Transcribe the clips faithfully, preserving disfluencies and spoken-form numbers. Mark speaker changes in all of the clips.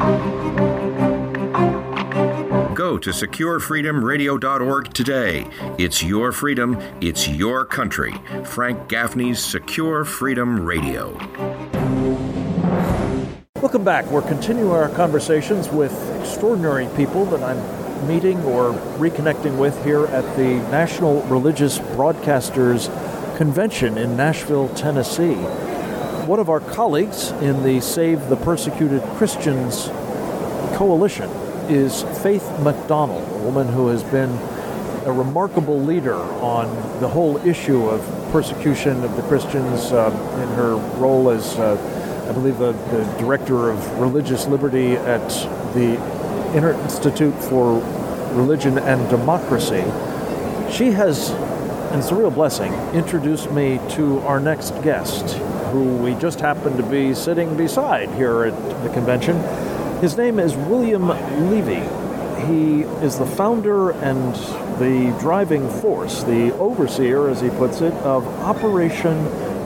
Speaker 1: Go to secure freedom radio dot org today. It's your freedom, it's your country. Frank Gaffney's Secure Freedom Radio.
Speaker 2: Welcome back. We're continuing our conversations with extraordinary people that I'm meeting or reconnecting with here at the National Religious Broadcasters Convention in Nashville, Tennessee. One of our colleagues in the Save the Persecuted Christians Coalition is Faith McDonald, a woman who has been a remarkable leader on the whole issue of persecution of the Christians uh, in her role as, uh, I believe, the, the Director of Religious Liberty at the Institute for Religion and Democracy. She has, and it's a real blessing, introduced me to our next guest, who we just happen to be sitting beside here at the convention. His name is William Levy. He is the founder and the driving force, the overseer, as he puts it, of Operation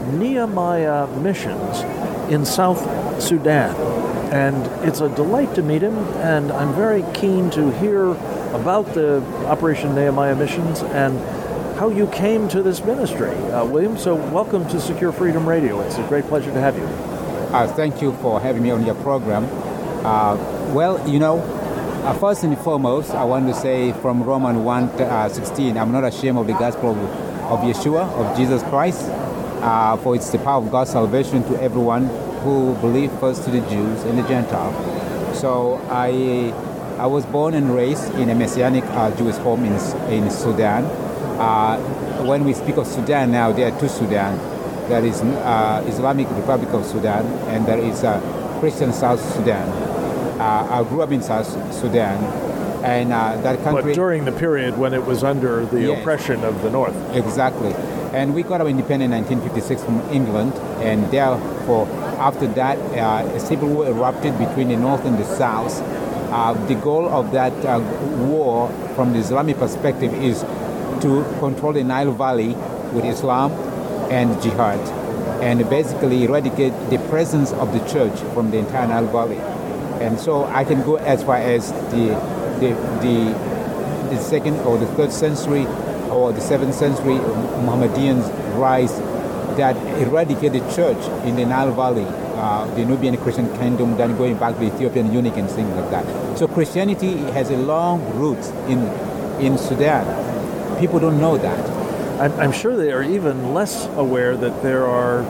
Speaker 2: Nehemiah Missions in South Sudan. And it's a delight to meet him, and I'm very keen to hear about the Operation Nehemiah Missions and how you came to this ministry. Uh, William, so welcome to Secure Freedom Radio. It's a great pleasure to have you.
Speaker 3: Uh, thank you for having me on your program. Uh, well, you know, uh, first and foremost, I want to say from Romans one sixteen, I'm not ashamed of the gospel of Yeshua, of Jesus Christ, uh, for it's the power of God's salvation to everyone who believes, first to the Jews and the Gentiles. So I I was born and raised in a Messianic uh, Jewish home in, in Sudan. Uh, when we speak of Sudan now, there are two Sudan. There is uh, Islamic Republic of Sudan, and there is uh, Christian South Sudan. Uh, I grew up in South Sudan, and uh, that country...
Speaker 2: But during the period when it was under the
Speaker 3: yes,
Speaker 2: oppression of the North.
Speaker 3: Exactly. And we got our independence in nineteen fifty-six from England, and therefore, after that, uh, a civil war erupted between the North and the South. Uh, the goal of that uh, war, from the Islamic perspective, is to control the Nile Valley with Islam and jihad, and basically eradicate the presence of the church from the entire Nile Valley. And so I can go as far as the the the, the second or the third century or the seventh century Mohammedans rise that eradicated church in the Nile Valley, uh, the Nubian Christian kingdom, then going back to the Ethiopian eunuch and things like that. So Christianity has a long root in in Sudan. People don't know that.
Speaker 2: I'm, I'm sure they are even less aware that there are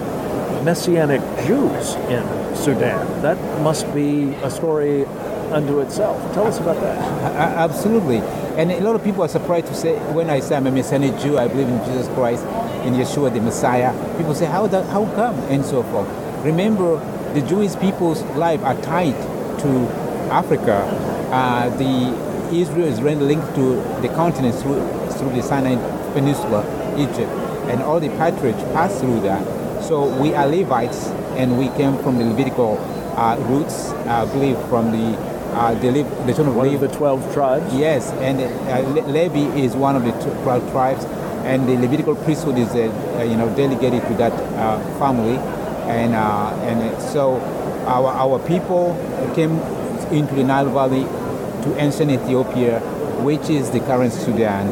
Speaker 2: Messianic Jews in Sudan. That must be a story unto itself. Tell us about that.
Speaker 3: Uh, absolutely. And a lot of people are surprised to say, when I say I'm a Messianic Jew, I believe in Jesus Christ, in Yeshua the Messiah. People say, how that, how come? And so forth. Remember, the Jewish people's life are tied to Africa. Uh, the Israel is really linked to the continent through, through the Sinai Peninsula, Egypt, and all the patriarchs passed through that. So we are Levites, and we came from the Levitical uh, roots, I uh, believe from the uh, the, Le- the children of
Speaker 2: Levi. One
Speaker 3: Levi.
Speaker 2: of the twelve tribes?
Speaker 3: Yes, and uh, Le- Levi is one of the twelve tribes, and the Levitical priesthood is uh, uh, you know delegated to that uh, family, and uh, and so our our people came into the Nile Valley to ancient Ethiopia, which is the current Sudan,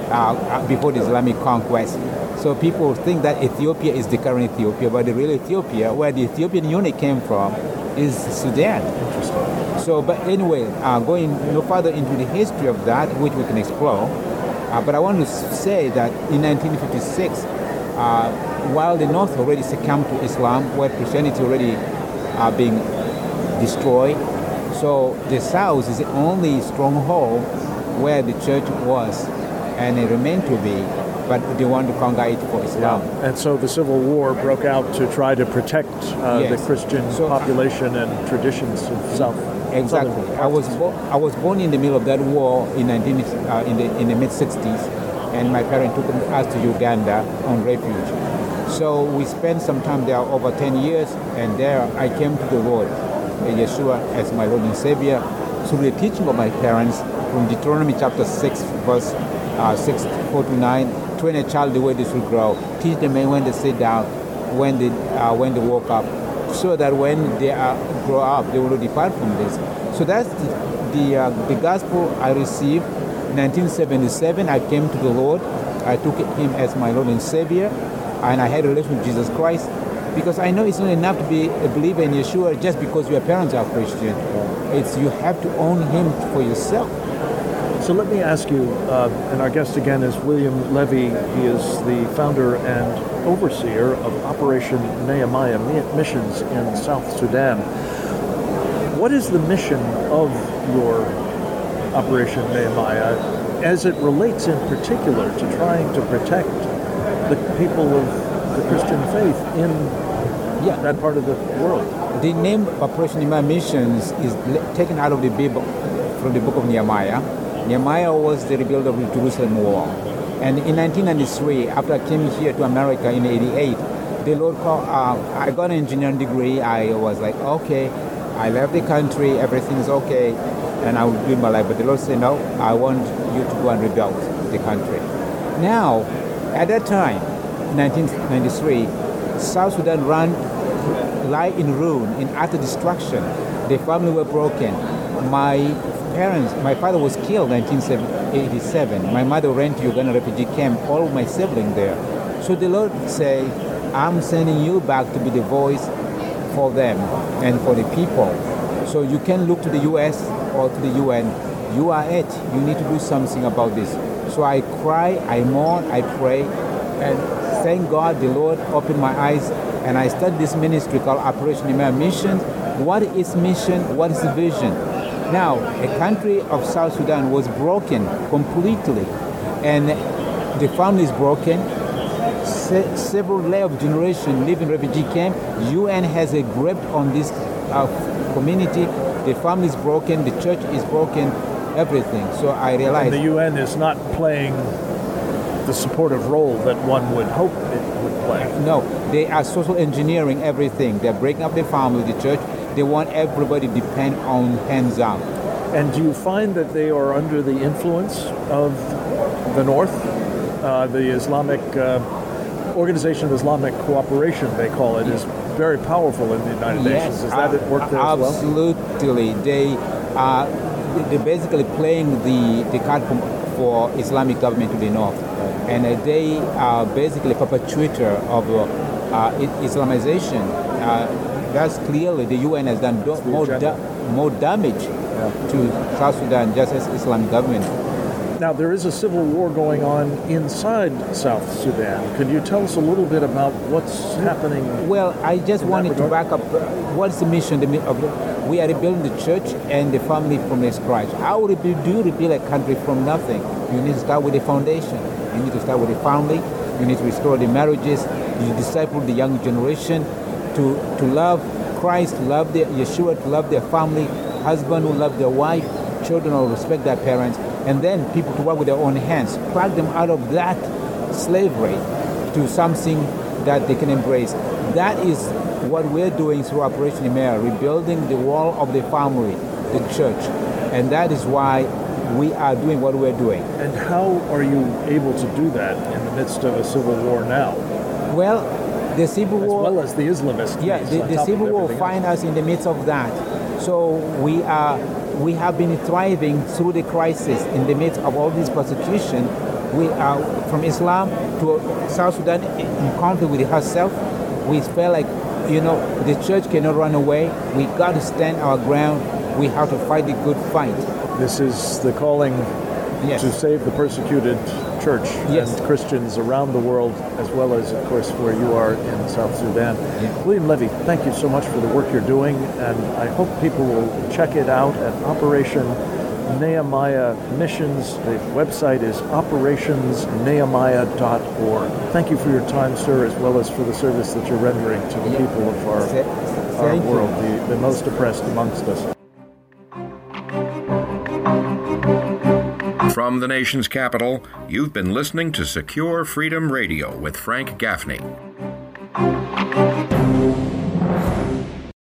Speaker 3: uh, before the Islamic conquest. So people think that Ethiopia is the current Ethiopia, but the real Ethiopia, where the Ethiopian eunuch came from, is Sudan.
Speaker 2: Interesting.
Speaker 3: So, but anyway, uh, going no further into the history of that, which we can explore, uh, but I want to say that in nineteen fifty-six, uh, while the North already succumbed to Islam, where Christianity already uh, being destroyed, so the South is the only stronghold where the church was, and it remained to be, but they want to conquer it for Islam.
Speaker 2: Yeah. And so the Civil War broke out to try to protect uh,
Speaker 3: yes.
Speaker 2: the Christian
Speaker 3: so,
Speaker 2: population and traditions of South.
Speaker 3: Exactly. I was bo- I was born in the middle of that war in nineteen uh, in the in the mid sixties, and my parents took us to Uganda on refuge. So we spent some time there, over ten years, and there I came to the Lord, Yeshua, as my Lord and Savior, through the teaching of my parents from Deuteronomy chapter six, verse uh, six, four to nine. Train a child the way they should grow. Teach them when they sit down, when they uh, when they woke up. so that when they are, grow up, they will depart from this. So that's the the, uh, the gospel I received. In nineteen seventy-seven, I came to the Lord. I took Him as my Lord and Savior, and I had a relation with Jesus Christ, because I know it's not enough to be a believer in Yeshua just because your parents are Christian. It's you have to own Him for yourself.
Speaker 2: So let me ask you, uh, and our guest again is William Levy. He is the founder and overseer of Operation Nehemiah Missions in South Sudan. What is the mission of your Operation Nehemiah as it relates in particular to trying to protect the people of the Christian faith in yeah. that part of the world?
Speaker 3: The name Operation Nehemiah Missions is taken out of the Bible, from the book of Nehemiah. Nehemiah was the rebuilder of the Jerusalem wall. And in nineteen ninety-three, after I came here to America in eighty-eight, the Lord called, uh, I got an engineering degree. I was like, okay, I left the country, everything's okay, and I will build my life. But the Lord said, no, I want you to go and rebuild the country. Now, at that time, nineteen ninety-three, South Sudan ran, lie in ruin, in utter destruction. The family were broken. My parents, my father was killed in nineteen eighty-seven. My mother ran to Uganda refugee camp, all of my siblings there. So the Lord said, I'm sending you back to be the voice for them and for the people. So you can look to the U S or to the U N. You are it. You need to do something about this. So I cry, I mourn, I pray, and thank God the Lord opened my eyes, and I started this ministry called Operation Nehemiah Mission. What is mission? What is vision? Now, a country of South Sudan was broken completely, and the family is broken. Se- several layers of generation live in refugee camp. U N has a grip on this uh, community. The family is broken, the church is broken, everything. So I realized...
Speaker 2: And the U N is not playing the supportive role that one would hope it would play.
Speaker 3: No, they are social engineering everything. They're breaking up the family, the church. They want everybody to depend on hands out.
Speaker 2: And do you find that they are under the influence of the North, uh, the Islamic uh, Organization of Islamic Cooperation, they call it, is very powerful in the United
Speaker 3: yes,
Speaker 2: Nations. Is that at work there as well?
Speaker 3: Absolutely. They are they're basically playing the, the card for, for Islamic government to the North. And uh, they are basically perpetrator of uh, uh, Islamization. Uh, That's clearly the U N has done do- more, da- more damage yeah. to South Sudan just as Islamic government.
Speaker 2: Now, there is a civil war going on inside South Sudan. Could you tell us a little bit about what's happening?
Speaker 3: Well, I just wanted to back up. What's the mission? The, of, we are rebuilding the church and the family from the scratch. How do you rebuild a country from nothing? You need to start with the foundation. You need to start with the family. You need to restore the marriages. You disciple the young generation to, to love Christ, to love their Yeshua, to love their family, husband who love their wife, children who respect their parents, and then people to work with their own hands, plug them out of that slavery to something that they can embrace. That is what we're doing through Operation Nehemiah, rebuilding the wall of the family, the church. And that is why we are doing what we're doing.
Speaker 2: And how are you able to do that in the midst of a civil war now?
Speaker 3: Well, the civil war...
Speaker 2: As well as the Islamists.
Speaker 3: Yeah, the, the civil war finds us in the midst of that. So we are... We have been thriving through the crisis in the midst of all this persecution. We are from Islam to South Sudan in conflict with herself. We felt like, you know, the church cannot run away. We got to stand our ground. We have to fight the good fight.
Speaker 2: This is the calling yes. to save the persecuted church
Speaker 3: yes.
Speaker 2: and Christians around the world, as well as, of course, where you are in South Sudan. Yeah. William Levy, thank you so much for the work you're doing, and I hope people will check it out at Operation Nehemiah Missions. The website is operations nehemiah dot org. Thank you for your time, sir, as well as for the service that you're rendering to the yeah. people of our, our world, the, the most oppressed amongst us.
Speaker 1: From the nation's capital, you've been listening to Secure Freedom Radio with Frank Gaffney.